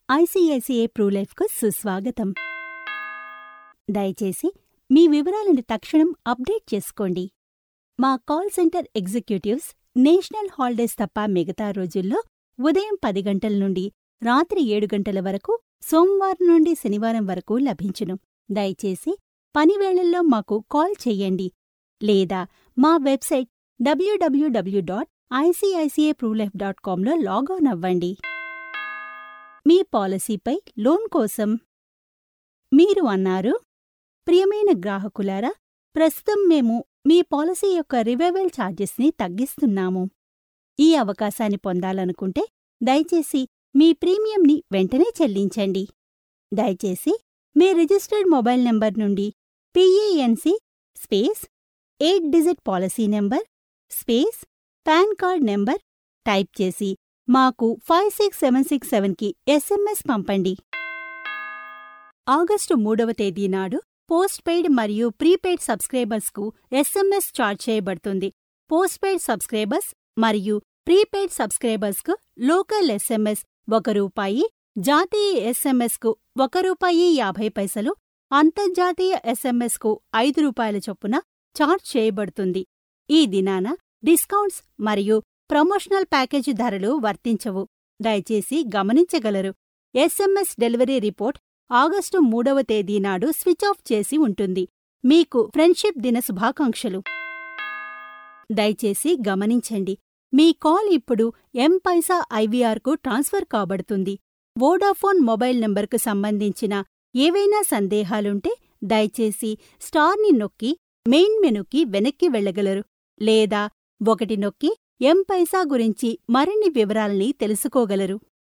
ICICI ప్రూలైఫ్కు సుస్వాగతం. దయచేసి మీ వివరాలను తక్షణం అప్డేట్ చేసుకోండి. మా call centre executives national holidays తప్ప మిగతా రోజుల్లో ఉదయం 10 గంటల నుండి రాత్రి 7 గంటల వరకు సోమవారం నుండి శనివారం వరకు లభించును. దయచేసి పనివేళల్లో మాకు కాల్ చెయ్యండి లేదా మా వెబ్సైట్ www.iciciproolife.comలో లాగాన్ అవ్వండి. మీ పాలసీపై లోన్ కోసం మీరు అన్నారు, ప్రియమైన గ్రాహకులారా, ప్రస్తుతం మేము మీ పాలసీ యొక్క రివైవల్ ఛార్జెస్ని తగ్గిస్తున్నాము. ఈ అవకాశాన్ని పొందాలనుకుంటే దయచేసి మీ ప్రీమియంని వెంటనే చెల్లించండి. దయచేసి మీ రిజిస్టర్డ్ మొబైల్ నంబర్ నుండి PANC space 8 digit policy number space PAN card number type చేసి మాకు 56767కి SMS పంపండి. ఆగస్టు 3వ తేదీ నాడు పోస్ట్ పెయిడ్ మరియు ప్రీపెయిడ్ సబ్స్క్రైబర్స్కు SMS ఛార్జ్ చేయబడుతుంది. పోస్ట్ పెయిడ్ సబ్స్క్రైబర్స్ మరియు ప్రీపెయిడ్ సబ్స్క్రైబర్స్కు లోకల్ SMS ₹1, జాతీయ SMSకు ₹1.50, అంతర్జాతీయ SMSకు ₹5 చొప్పున ఛార్జ్ చేయబడుతుంది. ఈ దినాన డిస్కౌంట్స్ మరియు ప్రమోషనల్ ప్యాకేజీ ధరలు వర్తించవు. దయచేసి గమనించగలరు. SMS డెలివరీ రిపోర్ట్ ఆగస్టు 3వ తేదీ నాడు స్విచ్ ఆఫ్ చేసి ఉంటుంది. మీకు ఫ్రెండ్షిప్ దిన శుభాకాంక్షలు. దయచేసి గమనించండి, మీ కాల్ ఇప్పుడు M-Paisa IVRకు ట్రాన్స్ఫర్ కాబడుతుంది. వోడాఫోన్ మొబైల్ నంబర్కు సంబంధించిన ఏవైనా సందేహాలుంటే దయచేసి స్టార్ని నొక్కి మెయిన్ మెనూకి వెనక్కి వెళ్ళగలరు లేదా 1 నొక్కి M-Paisa గురించి మరిన్ని వివరాల్ని తెలుసుకోగలరు.